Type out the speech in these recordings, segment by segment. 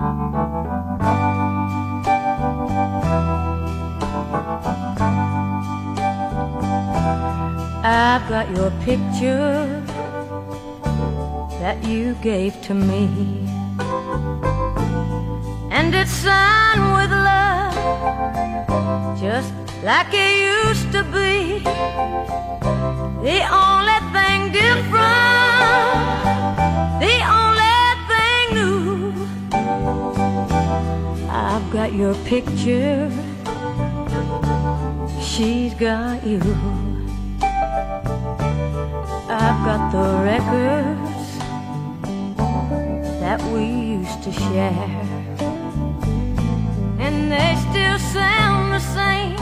I've got your picture that you gave to me, and it's signed with love, just like it used to be. The only thing different, the only thing new, I've got your picture, she's got you. I've got the records that we used to share, and they still sound the same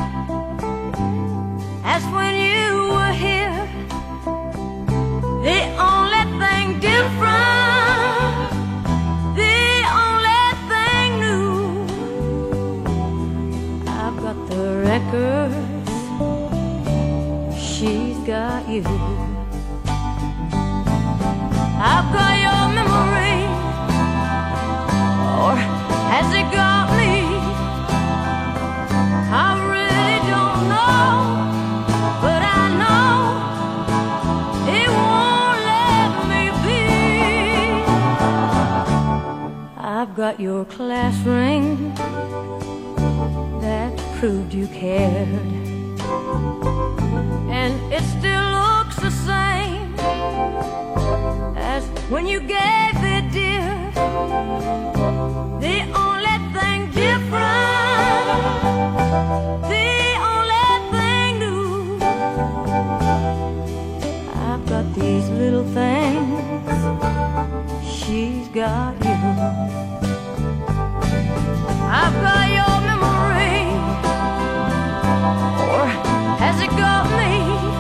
as when you were here. The only thing different, the only thing new, I've got the records, she's got you. I've got your memory, or has it got me? I really don't know, but I know it won't let me be. I've got your class ring that proved you cared, and it still looks the same as when you gave it, dear. The only thing different, the only thing new, I've got these little things, she's got you. I've got your memory, or has it got me?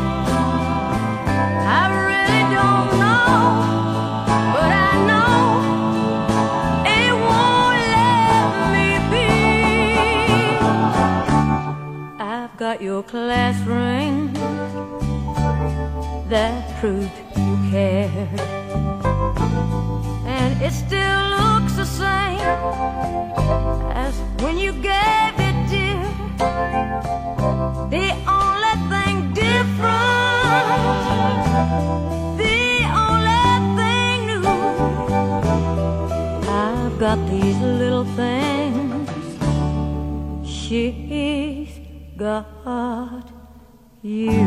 I really don't know, but I know it won't let me be. I've got your class ring that proved you cared, and it still looks the same as when you gave it, dear. The only thing different, the only thing new, I've got these little things, she's got you.